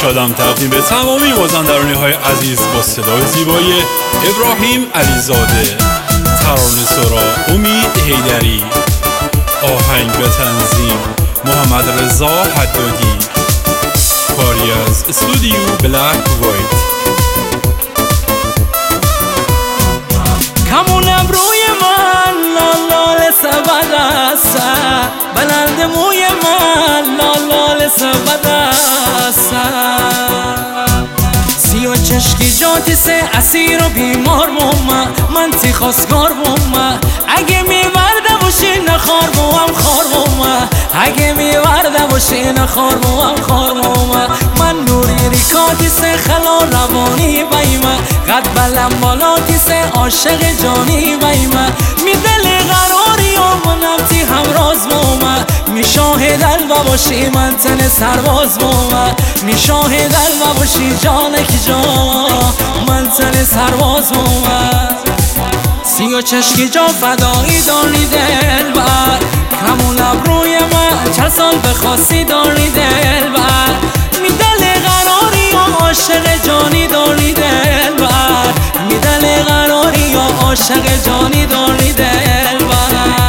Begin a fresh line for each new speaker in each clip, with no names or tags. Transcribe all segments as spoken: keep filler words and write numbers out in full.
شادم تقدیم به تمامی مازندرانی های عزیز با صدای زیبای ابراهیم علیزاده، ترانه سرا امید حیدری، آهنگ به تنظیم محمد رضا حدادی، کاری از استودیو بلک وایت.
کمون ابروی من لال سبد است، بلند موی من لال سبد است، سی و چشکی جاتی سه اسیر و بیمار بوم، من تی خواستگار بوم، اگه میورده باشی نخار بوم خار بوم، اگه میورده باشی نخار بوم خار بوم. من نوری ریکاتی سه خلا روانی بیمه، قد بلم بالاتی سه عاشق جانی بیمه، می دل قراری و منم تی همراز بومه، می شاهد الوا باشی من تن سرباز بومه، می شاهد الوا باشی جانکی جا من تن سرباز بومه. سی و چشکی جا فدایی داری دل بر، کمون ابروی من چند سال بخواستی داری دل بر، می دل قراری و عاشق جانی داری دل بر، می دل قراری و عاشق جانی داری دل بر.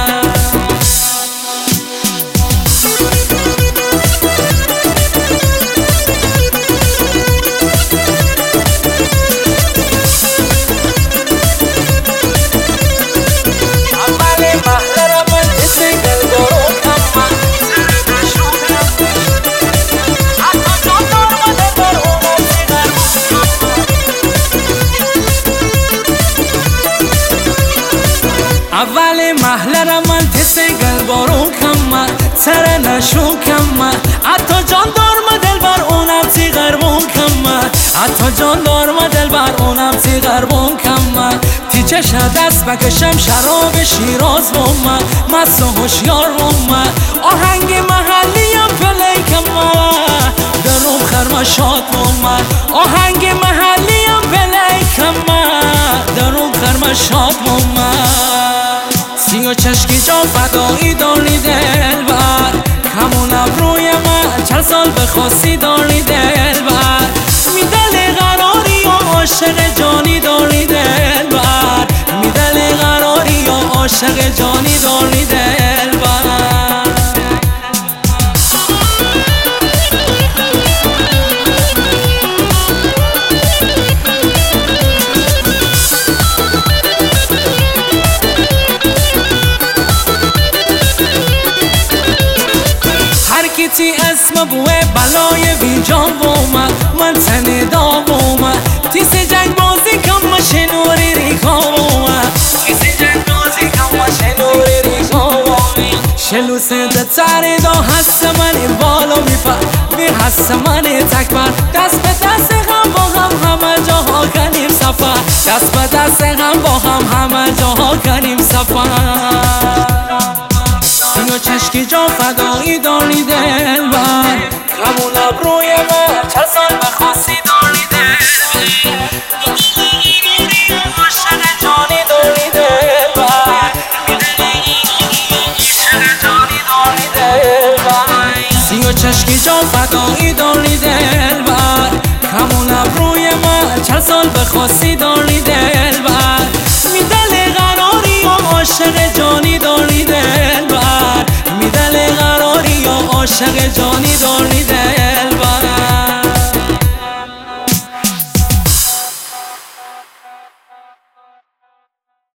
اول محل را من تست گلبارو کم سر نشو کم، حتی جان دار ما دل بر اونم تی غربون کم، حتی جان دار ما دل بر اونم تی غربون کم. تی چشم دست بکشم شراب شیراز بوم، مست و هوشیار بوم، آهنگ محلیم پلی کم، دروم خرم شاد بوم، آهنگ محلیم پلی کم، دروم خرم شاد بوم. سی و چشکی جا فدایی داری دل بر، کمون ابروی من چند سال بخواستی داری دل بر، می دل قراری و عاشق جانی داری دل بر، می دل قراری و عاشق جانی داری دل بر. تی اسم بوه بلای ویجان بومه، من تنه دا بومه، تی سی جنگ بازی کم مشنوری ریکا بومه، تی سی جنگ بازی کم مشنوری ریکا بومه. شلو سنده تره دا هست من بالا میپر، می هست من تکبر، دست به دست هم با هم همه جاها کنیم سفر، دست به دست هم با هم همه جاها کنیم سفر. سی و چشکی جا فدایی داری دل بر، کمون ابروی من چند سال بخواستی داری دل بر، عاشق جانی داری دل بر، عاشق جانی داری دل بر. سی و چشکی جا فدایی داری دل بر، کمون ابروی من چند سال بخواستی داری دل بر، می دل قراری و عاشق جانی داری دل بر، می دل قراری و عاشق جانی داری دل